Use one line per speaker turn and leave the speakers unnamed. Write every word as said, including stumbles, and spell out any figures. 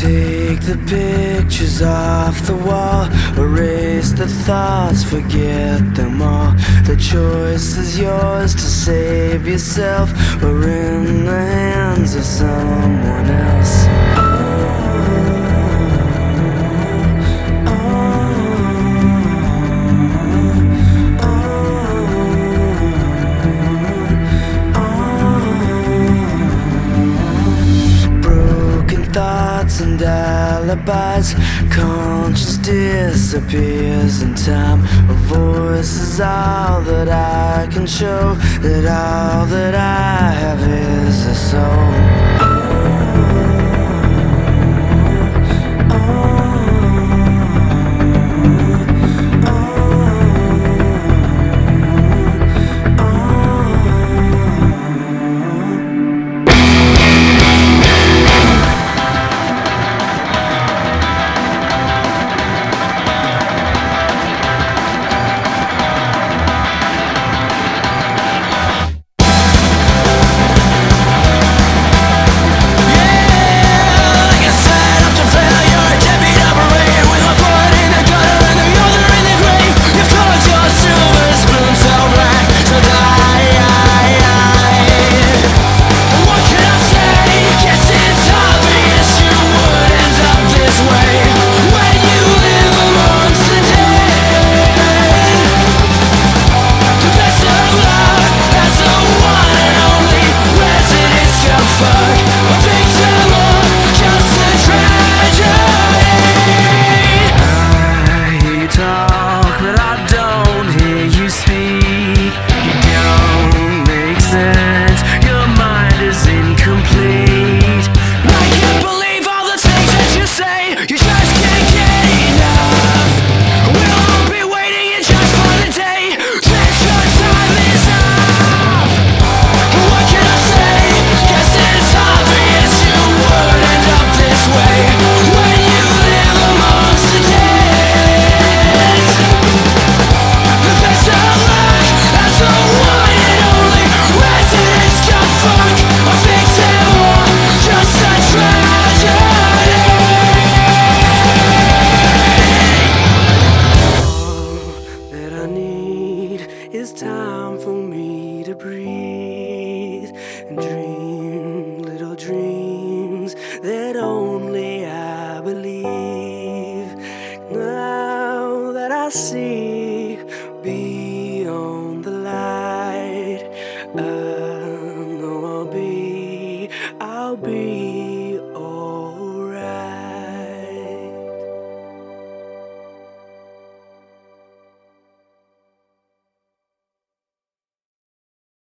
Take the pictures off the wall, erase the thoughts, forget them all. The choice is yours to save yourself, or in the hands of someone else. And alibis, conscience disappears in time. A voice is all that I can show, that all that I have is a soul. It's time for me to breathe and dream little dreams that only I believe. Now that I see beyond the light, I know I'll be, I'll be